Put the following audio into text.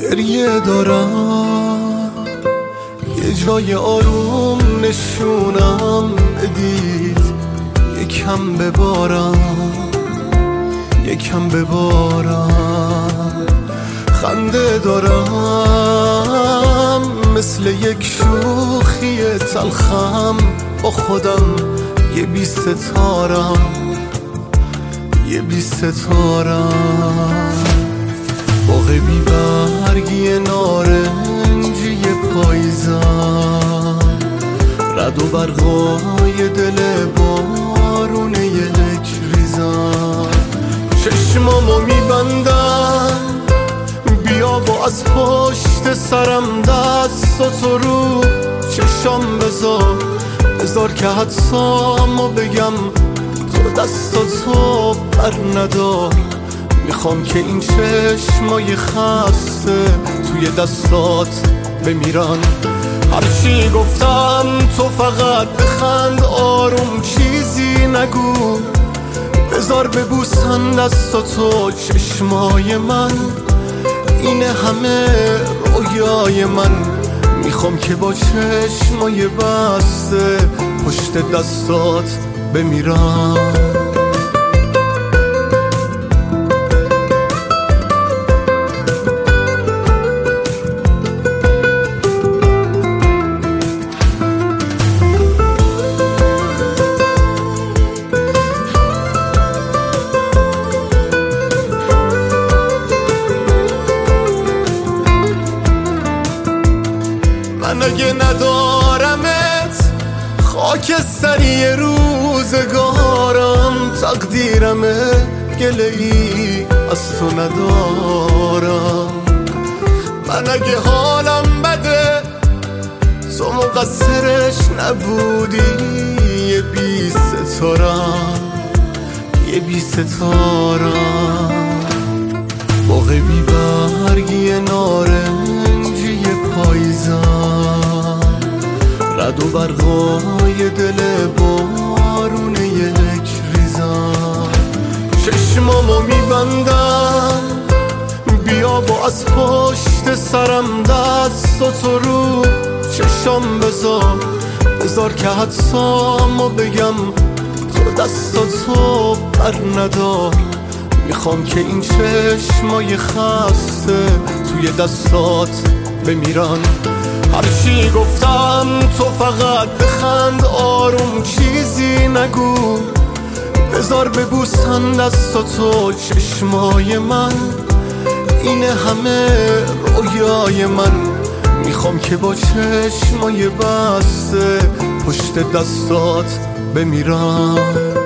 گریه دارم، یه جای آروم نشونم بدید، یکم ببارم یکم ببارم. خنده دارم مثل یک شوخی تلخم، با خودم یه بی ستارم یه بی ستارم. باغ بی برگی نارنجی پاییزم، رد و برقای دل بارونه یک ریزم. چشمامو میبندم بیا و از پشت سرم دستاتو رو چشام بذار که حدسامو بگم، تو دستاتو بر ندار. میخوام که این چشمای خسته توی دستات بمیرن. هرچی گفتم تو فقط بخند، آروم چیزی نگو، بذار ببوسن دستاتو چشمای من. اینه همه رویای من، میخوام که با چشمای بسته پشت دستات بمیرم. من اگه ندارمت خاک سری روزگارم، تقدیرمه گله‌ای از تو ندارم. من اگه حالم بده تو مقصرش نبودی، یه بی ستارم یه بی ستارم. باغ بی برگی نارنجی پاییزم، رد و برقای دل بارونه یک ریزم. چشمامو میبندم بیا و از پشت سرم دستاتو رو چشام بذار که حدسامو بگم، تو دستاتو بر ندار. میخوام که این چشمای خسته توی دستات بمیرن. هرچی گفتم تو فقط بخند، آروم چیزی نگو، بذار ببوسن دستاتو چشمای من. اینه همه رویای من، میخوام که با چشمای بسته پشت دستات بمیرم.